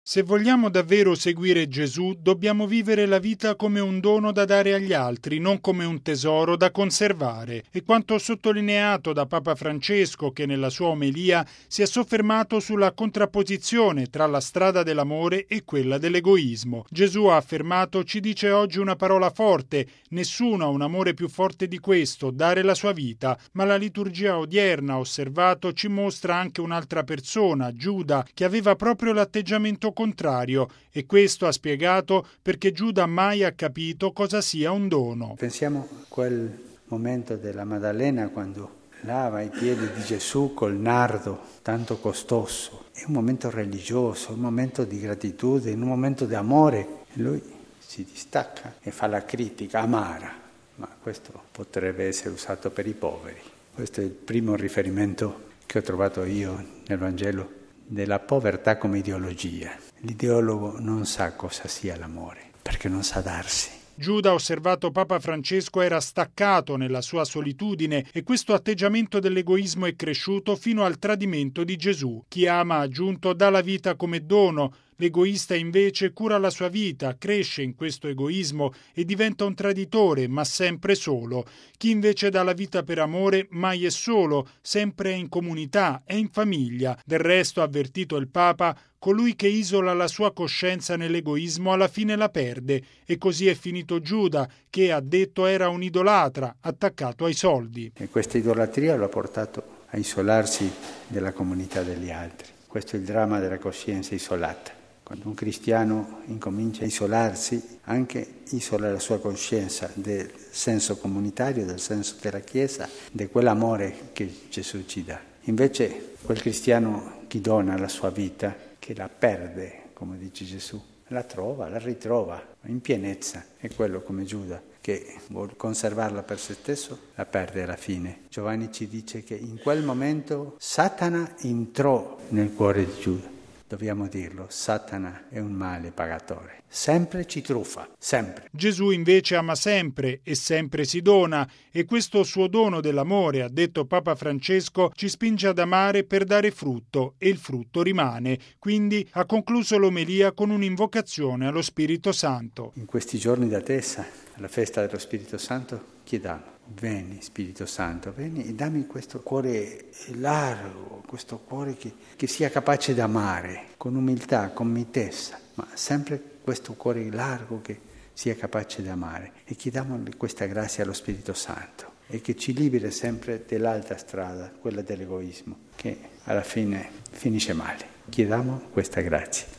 Se vogliamo davvero seguire Gesù, dobbiamo vivere la vita come un dono da dare agli altri, non come un tesoro da conservare. E quanto sottolineato da Papa Francesco, che nella sua omelia si è soffermato sulla contrapposizione tra la strada dell'amore e quella dell'egoismo. Gesù ha affermato: ci dice oggi una parola forte, nessuno ha un amore più forte di questo, dare la sua vita. Ma la liturgia odierna, osservato, ci mostra anche un'altra persona, Giuda, che aveva proprio l'atteggiamento contrario, e questo ha spiegato perché Giuda mai ha capito cosa sia un dono. Pensiamo a quel momento della Maddalena quando lava i piedi di Gesù col nardo tanto costoso. È un momento religioso, un momento di gratitudine, un momento di amore. E lui si distacca e fa la critica amara, ma questo potrebbe essere usato per i poveri. Questo è il primo riferimento che ho trovato io nel Vangelo della povertà come ideologia. L'ideologo non sa cosa sia l'amore, perché non sa darsi. Giuda, osservato Papa Francesco, era staccato nella sua solitudine e questo atteggiamento dell'egoismo è cresciuto fino al tradimento di Gesù. Chi ama, ha aggiunto, dà la vita come dono. L'egoista invece cura la sua vita, cresce in questo egoismo e diventa un traditore, ma sempre solo. Chi invece dà la vita per amore mai è solo, sempre è in comunità, è in famiglia. Del resto, ha avvertito il Papa, colui che isola la sua coscienza nell'egoismo alla fine la perde, e così è finito Giuda, che, ha detto, era un idolatra, attaccato ai soldi. E questa idolatria lo ha portato a isolarsi dalla comunità degli altri. Questo è il dramma della coscienza isolata. Quando un cristiano incomincia a isolarsi, anche isola la sua coscienza del senso comunitario, del senso della Chiesa, di quell'amore che Gesù ci dà. Invece quel cristiano che dona la sua vita, che la perde, come dice Gesù, la trova, la ritrova in pienezza. È quello come Giuda, che vuole conservarla per se stesso, la perde alla fine. Giovanni ci dice che in quel momento Satana entrò nel cuore di Giuda. Dobbiamo dirlo, Satana è un male pagatore. Sempre ci truffa, sempre. Gesù invece ama sempre e sempre si dona, e questo suo dono dell'amore, ha detto Papa Francesco, ci spinge ad amare per dare frutto, e il frutto rimane. Quindi ha concluso l'omelia con un'invocazione allo Spirito Santo. In questi giorni d'attesa, alla festa dello Spirito Santo, chiediamo: vieni Spirito Santo, vieni e dammi questo cuore largo, questo cuore che sia capace di amare, con umiltà, con mitezza, ma sempre questo cuore largo che sia capace di amare. E chiediamo questa grazia allo Spirito Santo, e che ci liberi sempre dall'altra strada, quella dell'egoismo, che alla fine finisce male. Chiediamo questa grazia.